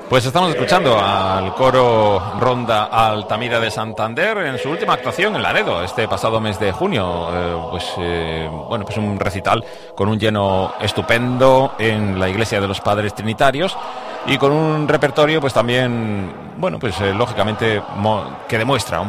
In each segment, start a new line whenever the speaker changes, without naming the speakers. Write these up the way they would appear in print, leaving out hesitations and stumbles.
Pues estamos escuchando al coro Ronda Altamira de Santander en su última actuación en Laredo este pasado mes de junio. Bueno, pues un recital con un lleno estupendo en la Iglesia de los Padres Trinitarios y con un repertorio pues también, bueno, pues lógicamente que demuestra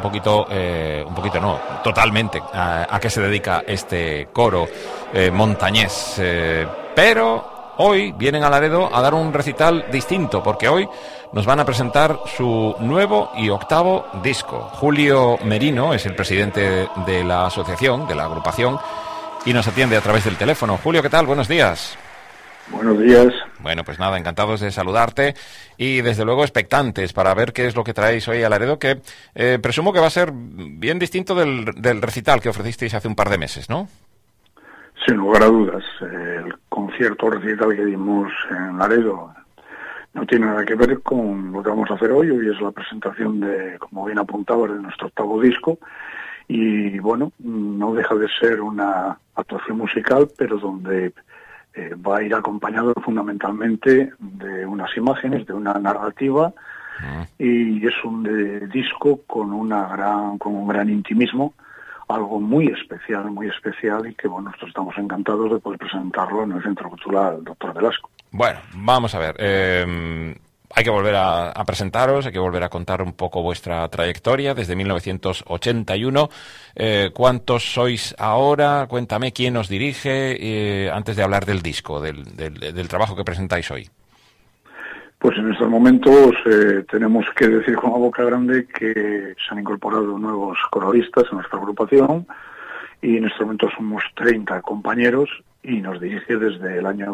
totalmente a qué se dedica este coro montañés. Pero hoy vienen a Laredo a dar un recital distinto, porque hoy nos van a presentar su nuevo y octavo disco. Julio Merino es el presidente de la asociación, de la agrupación, y nos atiende a través del teléfono. Julio, ¿qué tal? Buenos días.
Buenos días.
Bueno, pues nada, encantados de saludarte y desde luego expectantes para ver qué es lo que traéis hoy a Laredo, que presumo que va a ser bien distinto del recital que ofrecisteis hace un par de meses, ¿no?
Sin lugar a dudas, el concierto recital que dimos en Laredo no tiene nada que ver con lo que vamos a hacer hoy. Hoy es la presentación de, como bien apuntabas, de nuestro octavo disco y bueno, no deja de ser una actuación musical, pero donde va a ir acompañado fundamentalmente de unas imágenes, de una narrativa y es un disco con un gran intimismo, algo muy especial y que bueno, nosotros estamos encantados de poder presentarlo en el Centro Cultural Doctor Velasco.
Bueno, vamos a ver, hay que volver a presentaros, hay que volver a contar un poco vuestra trayectoria desde 1981. ¿Cuántos sois ahora? Cuéntame quién os dirige, antes de hablar del disco, del trabajo que presentáis hoy.
Pues en estos momentos tenemos que decir con la boca grande que se han incorporado nuevos cororistas en nuestra agrupación y en este momento somos 30 compañeros y nos dirige desde el año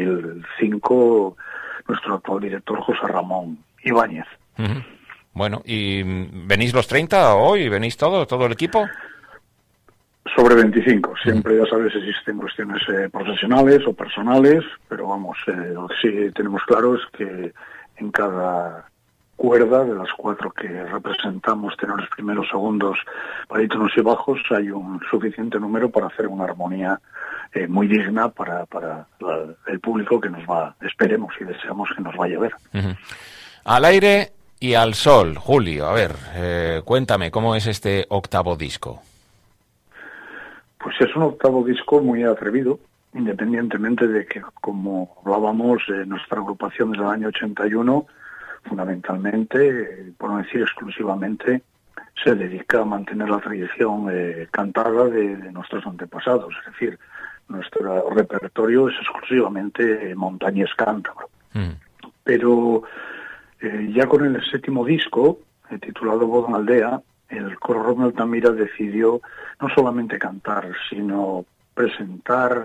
2005 nuestro actual director José Ramón Ibáñez.
Uh-huh. Bueno, ¿y venís los 30 hoy? ¿Venís todo el equipo?
Sobre 25. Siempre, ya sabes, existen cuestiones profesionales o personales, pero vamos, lo que sí tenemos claro es que en cada cuerda de las 4 que representamos, tenores primeros, segundos, barítonos y bajos, hay un suficiente número para hacer una armonía muy digna para el público que nos va, esperemos y deseamos que nos vaya a ver.
Uh-huh. Al aire y al sol, Julio, a ver, cuéntame, ¿cómo es este octavo disco?
Pues es un octavo disco muy atrevido, independientemente de que, como hablábamos, nuestra agrupación desde el año 81, fundamentalmente, por no decir exclusivamente, se dedica a mantener la tradición cantada de nuestros antepasados. Es decir, nuestro repertorio es exclusivamente montañés cántabro. Pero ya con el séptimo disco, titulado Boda en Aldea, el coro Ronda Altamira decidió no solamente cantar, sino presentar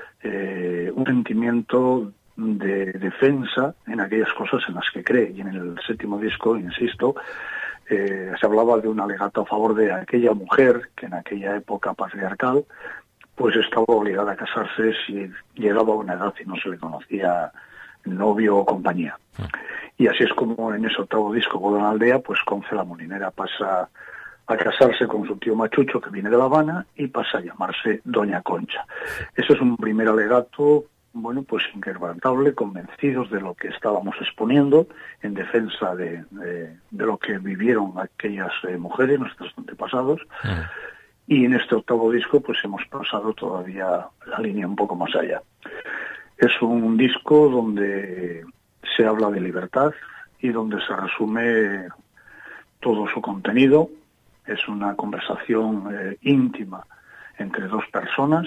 un sentimiento de defensa en aquellas cosas en las que cree. Y en el séptimo disco, insisto, se hablaba de un alegato a favor de aquella mujer que en aquella época patriarcal pues estaba obligada a casarse si llegaba a una edad y no se le conocía novio o compañía. Y así es como en ese octavo disco, Boda en Aldea, pues Conce la Molinera pasa a casarse con su tío Machucho, que viene de La Habana, y pasa a llamarse Doña Concha. Eso es un primer alegato, bueno, pues inquebrantable, convencidos de lo que estábamos exponiendo, en defensa de lo que vivieron aquellas mujeres, nuestros antepasados. Y en este octavo disco, pues hemos pasado todavía la línea un poco más allá. Es un disco donde se habla de libertad y donde se resume todo su contenido. Es una conversación íntima entre dos personas,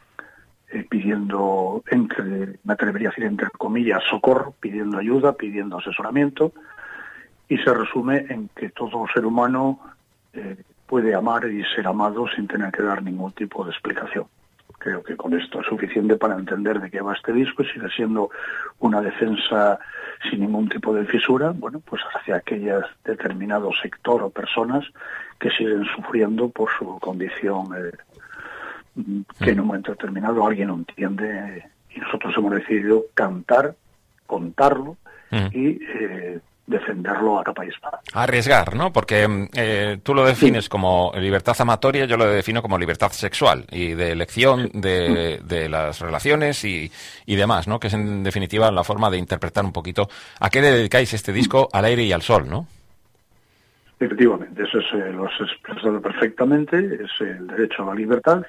pidiendo, me atrevería a decir entre comillas, socorro, pidiendo ayuda, pidiendo asesoramiento, y se resume en que todo ser humano puede amar y ser amado sin tener que dar ningún tipo de explicación. Creo que con esto es suficiente para entender de qué va este disco y sigue siendo una defensa sin ningún tipo de fisura, bueno, pues hacia aquellas determinado sector o personas que siguen sufriendo por su condición que en un momento determinado alguien no entiende y nosotros hemos decidido cantar, contarlo y defenderlo a capa y espada.
Arriesgar, ¿no? Porque tú lo defines como libertad amatoria, yo lo defino como libertad sexual y de elección de las relaciones y demás, ¿no? Que es en definitiva la forma de interpretar un poquito a qué le dedicáis este disco, al aire y al sol, ¿no?
Efectivamente, eso lo has expresado perfectamente, es el derecho a la libertad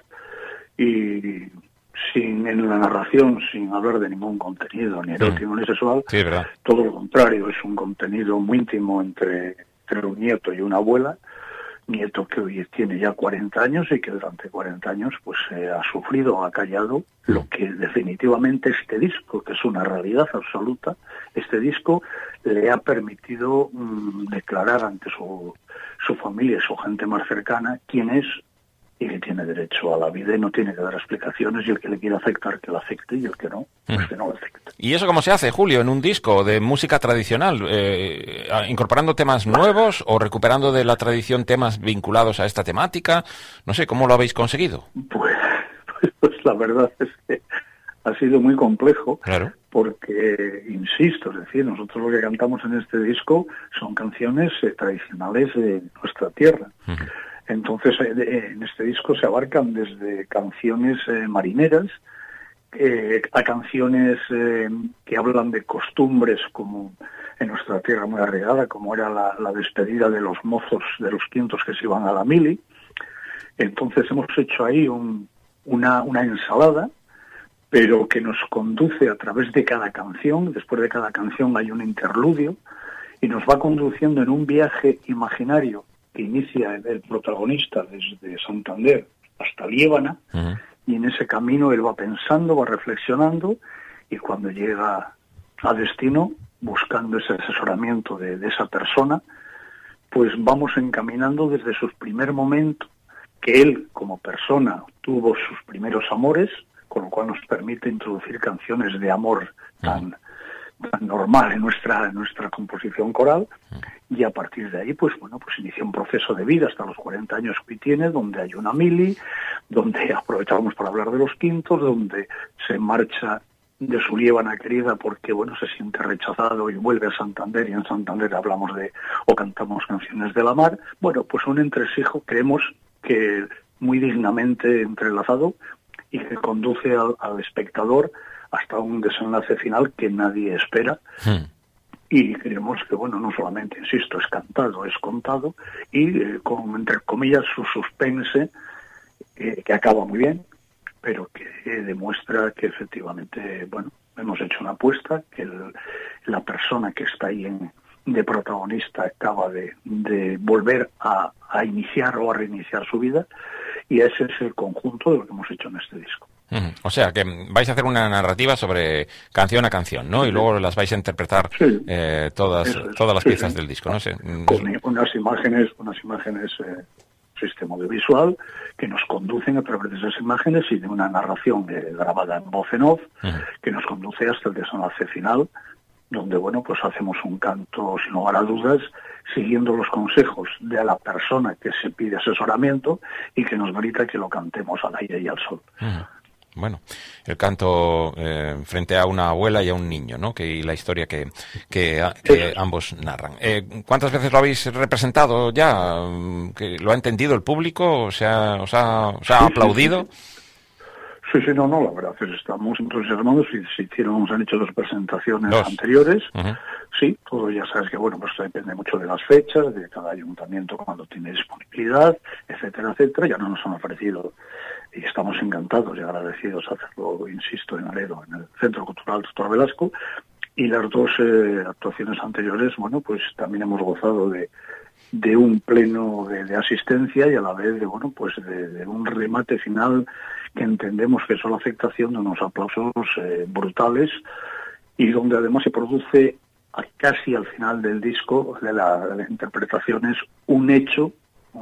y en la narración, sin hablar de ningún contenido, ni erótico ni sexual,
sí, ¿verdad?
Todo lo contrario, es un contenido muy íntimo entre un nieto y una abuela, nieto que hoy tiene ya 40 años y que durante 40 años pues ha sufrido, ha callado lo que definitivamente este disco, que es una realidad absoluta, este disco le ha permitido declarar ante su familia y su gente más cercana quién es y que tiene derecho a la vida y no tiene que dar explicaciones, y el que le quiera aceptar que la acepte y el que no, pues que no la acepte.
¿Y eso cómo se hace, Julio, en un disco de música tradicional? ¿Incorporando temas nuevos o recuperando de la tradición temas vinculados a esta temática? No sé, ¿cómo lo habéis conseguido?
Pues la verdad es que ha sido muy complejo,
claro,
porque, insisto, es decir, nosotros lo que cantamos en este disco son canciones tradicionales de nuestra tierra. Entonces, en este disco se abarcan desde canciones marineras a canciones que hablan de costumbres, como en nuestra tierra muy arraigada, como era la despedida de los mozos de los quintos que se iban a la mili. Entonces hemos hecho ahí una ensalada, pero que nos conduce a través de cada canción. Después de cada canción hay un interludio y nos va conduciendo en un viaje imaginario que inicia el protagonista desde Santander hasta Liébana, y en ese camino él va pensando, va reflexionando, y cuando llega a destino, buscando ese asesoramiento de esa persona, pues vamos encaminando desde sus primer momento, que él como persona tuvo sus primeros amores, con lo cual nos permite introducir canciones de amor tan normal en nuestra composición coral, y a partir de ahí pues inicia un proceso de vida hasta los 40 años que tiene, donde hay una mili, donde aprovechamos para hablar de los quintos, donde se marcha de su Liébana querida porque se siente rechazado y vuelve a Santander, y en Santander hablamos o cantamos canciones de la mar. Pues un entresijo, creemos que muy dignamente entrelazado, y que conduce al espectador hasta un desenlace final que nadie espera. Y creemos que, no solamente, insisto, es cantado, es contado, y con, entre comillas, su suspense, que acaba muy bien, pero que demuestra que efectivamente, hemos hecho una apuesta, que la persona que está ahí de protagonista acaba de volver a iniciar o a reiniciar su vida, y ese es el conjunto de lo que hemos hecho en este disco.
O sea, que vais a hacer una narrativa sobre canción a canción, ¿no? Y luego las vais a interpretar todas las piezas del disco, ¿no?
Con unas imágenes, sistema audiovisual que nos conducen a través de esas imágenes y de una narración grabada en voz en off, que nos conduce hasta el desenlace final, donde, hacemos un canto, sin lugar a dudas, siguiendo los consejos de la persona que se pide asesoramiento y que nos grita que lo cantemos al aire y al sol.
Bueno, el canto frente a una abuela y a un niño, ¿no? Y la historia que ambos narran. ¿Cuántas veces lo habéis representado ya? ¿Que lo ha entendido el público? ¿Os ha aplaudido?
Sí, la verdad es que estamos entusiasmados. Se han hecho 2 presentaciones anteriores. Sí, todo ya sabes que, depende mucho de las fechas, de cada ayuntamiento cuando tiene disponibilidad, etcétera, etcétera. Ya no nos han ofrecido, y estamos encantados y agradecidos a hacerlo, insisto, en Aredo, en el Centro Cultural Doctor Velasco. Y las 2 actuaciones anteriores, también hemos gozado de un pleno de asistencia, y a la vez de un remate final que entendemos que es la aceptación de unos aplausos brutales, y donde además se produce casi al final del disco, de las interpretaciones, un hecho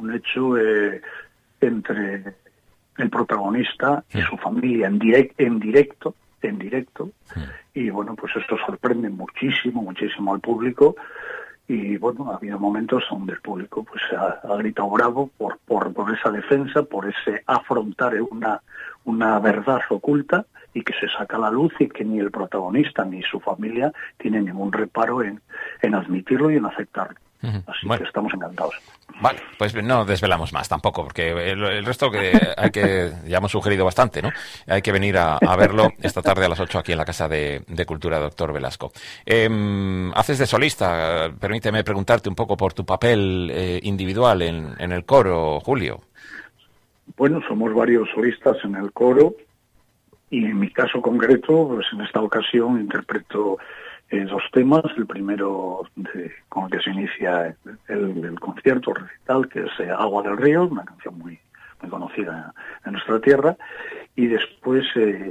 entre el protagonista y su familia en directo, y esto sorprende muchísimo al público. Y ha habido momentos donde el público ha gritado bravo por esa defensa, por ese afrontar una verdad oculta y que se saca a la luz, y que ni el protagonista ni su familia tienen ningún reparo en en admitirlo y en aceptarlo. Así
Bueno,
que estamos encantados.
Vale, pues no desvelamos más tampoco, porque el resto que ya hemos sugerido bastante, ¿no? Hay que venir a verlo esta tarde a las 8 aquí en la Casa de Cultura, doctor Velasco. Haces de solista, permíteme preguntarte un poco por tu papel individual en el coro, Julio.
Bueno, somos varios solistas en el coro y en mi caso concreto, pues en esta ocasión interpreto dos temas. El primero con el que se inicia el concierto, el recital, que es Agua del Río, una canción muy conocida en nuestra tierra, y después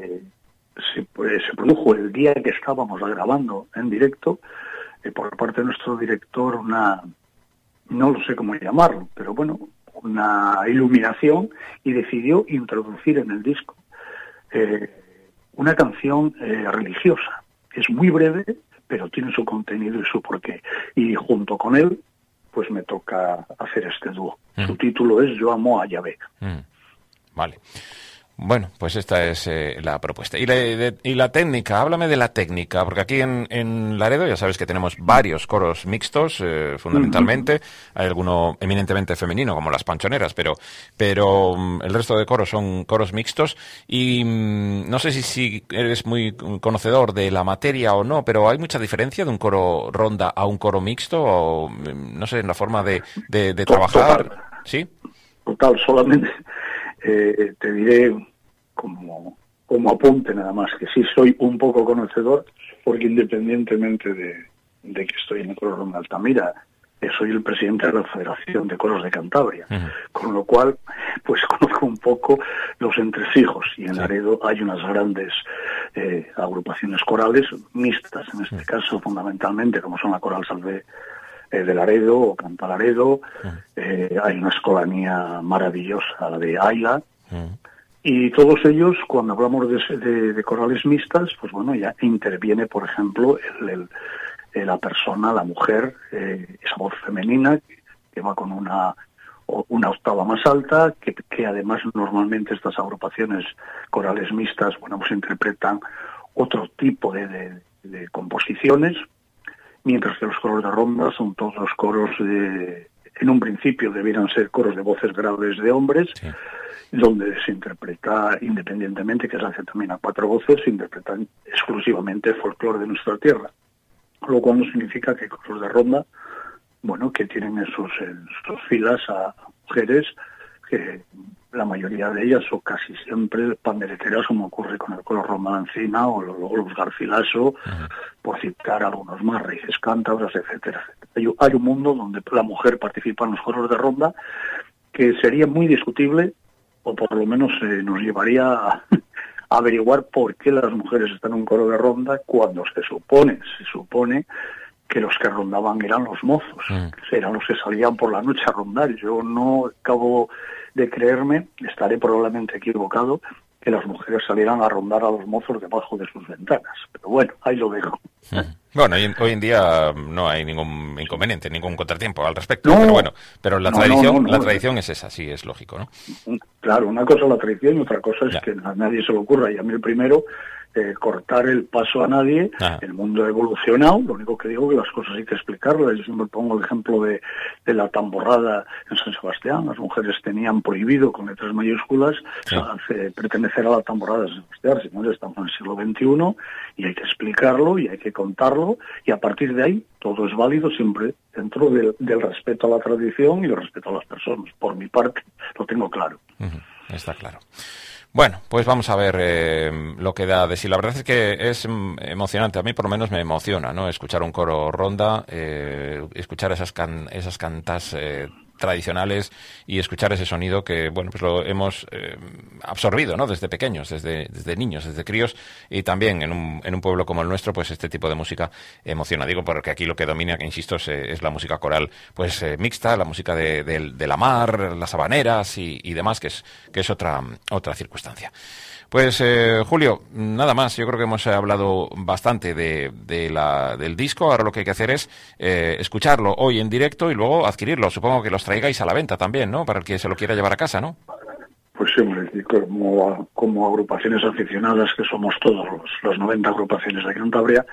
se produjo el día que estábamos grabando en directo por parte de nuestro director no lo sé cómo llamarlo, pero bueno, una iluminación, y decidió introducir en el disco una canción religiosa. Es muy breve, pero tiene su contenido y su porqué. Y junto con él, pues me toca hacer este dúo. Su título es Yo amo a Yahvé.
Vale. Bueno, pues esta es la propuesta. Y la técnica, háblame de la técnica, porque aquí en Laredo ya sabes que tenemos varios coros mixtos, fundamentalmente. Hay alguno eminentemente femenino, como las panchoneras, pero el resto de coros son coros mixtos. Y no sé si eres muy conocedor de la materia o no, pero ¿hay mucha diferencia de un coro ronda a un coro mixto? O, no sé, en la forma de trabajar.
Total.
¿Sí?
Total, solamente te diré como apunte nada más, que sí soy un poco conocedor, porque independientemente de que estoy en el coro ronda Altamira, soy el presidente de la Federación de Coros de Cantabria, con lo cual pues conozco un poco los entresijos, y en Laredo hay unas grandes agrupaciones corales mixtas, en este caso fundamentalmente, como son la Coral Salve de Laredo o Canta Laredo. Hay una escolanía maravillosa, la de Ayla, y todos ellos, cuando hablamos de corales mixtas, pues bueno, ya interviene, por ejemplo, la persona, la mujer, esa voz femenina que va con una octava más alta, que además normalmente estas agrupaciones corales mixtas, bueno, pues interpretan otro tipo de composiciones, mientras que los coros de ronda son todos coros en un principio debieran ser coros de voces graves de hombres, donde se interpreta independientemente, que se hace también a cuatro voces, se interpretan exclusivamente folclore de nuestra tierra, lo cual no significa que coros de ronda, bueno, que tienen en sus filas a mujeres que la mayoría de ellas, o casi siempre, pandereteras, como ocurre con el coro Romancina o los Garcilaso, por citar algunos más, Raíces Cántabras, etcétera. Hay un mundo donde la mujer participa en los coros de ronda, que sería muy discutible, o por lo menos nos llevaría a averiguar por qué las mujeres están en un coro de ronda cuando se supone que los que rondaban eran los mozos, eran los que salían por la noche a rondar. Yo no acabo de creerme, estaré probablemente equivocado, que las mujeres salieran a rondar a los mozos debajo de sus ventanas. Pero bueno, ahí lo dejo.
Bueno, hoy en día no hay ningún inconveniente, ningún contratiempo al respecto, pero bueno, pero la tradición es esa, sí, es lógico, ¿no?
Claro, una cosa es la tradición y otra cosa es que a nadie se le ocurra, y a mí el primero, cortar el paso a nadie. El mundo ha evolucionado, lo único que digo es que las cosas hay que explicarlas. Yo siempre pongo el ejemplo de la tamborrada en San Sebastián. Las mujeres tenían prohibido, con letras mayúsculas, pertenecer a la tamborrada de San Sebastián. Señores, estamos en el siglo XXI y hay que explicarlo y hay que contarlo, y a partir de ahí todo es válido, siempre dentro del respeto a la tradición y el respeto a las personas. Por mi parte, lo tengo claro.
Está claro. Bueno, pues vamos a ver lo que da de sí. La verdad es que es emocionante. A mí por lo menos me emociona, ¿no? Escuchar un coro ronda, escuchar esas cantas tradicionales y escuchar ese sonido que, bueno, pues lo hemos absorbido, ¿no? Desde pequeños, desde niños, desde críos, y también en un pueblo como el nuestro, pues este tipo de música emociona. Digo, porque aquí lo que domina, que insisto, es la música coral, pues mixta, la música de la mar, las habaneras y demás, que es otra circunstancia. Pues Julio, nada más. Yo creo que hemos hablado bastante del disco. Ahora lo que hay que hacer es escucharlo hoy en directo y luego adquirirlo. Supongo que los traigáis a la venta también, ¿no? Para el que se lo quiera llevar a casa, ¿no?
Pues sí, hombre, como agrupaciones aficionadas, que somos todos los 90 agrupaciones de Cantabria,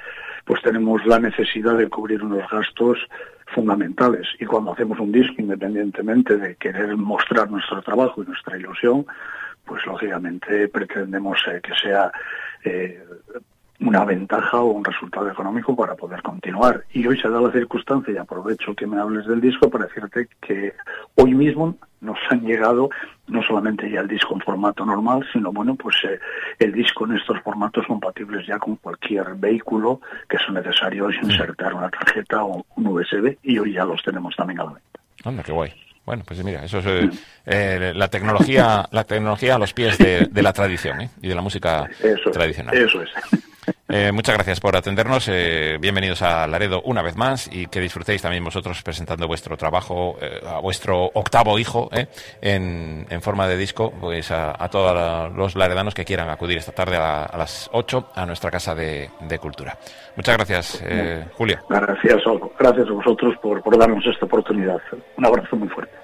pues tenemos la necesidad de cubrir unos gastos fundamentales. Y cuando hacemos un disco, independientemente de querer mostrar nuestro trabajo y nuestra ilusión, pues lógicamente pretendemos que sea una ventaja o un resultado económico para poder continuar. Y hoy se da la circunstancia, y aprovecho que me hables del disco para decirte que hoy mismo nos han llegado no solamente ya el disco en formato normal, sino bueno, pues el disco en estos formatos compatibles ya con cualquier vehículo que son necesarios insertar una tarjeta o un USB, y hoy ya los tenemos también a la venta.
Anda, qué guay. Bueno, pues mira, eso es la tecnología a los pies de la tradición, y de la música tradicional.
Eso es.
Muchas gracias por atendernos. Bienvenidos a Laredo una vez más, y que disfrutéis también vosotros presentando vuestro trabajo, a vuestro octavo hijo, en forma de disco, pues a todos los laredanos que quieran acudir esta tarde a las 8 a nuestra Casa de Cultura. Muchas gracias, Julio.
Gracias a vosotros por darnos esta oportunidad. Un abrazo muy fuerte.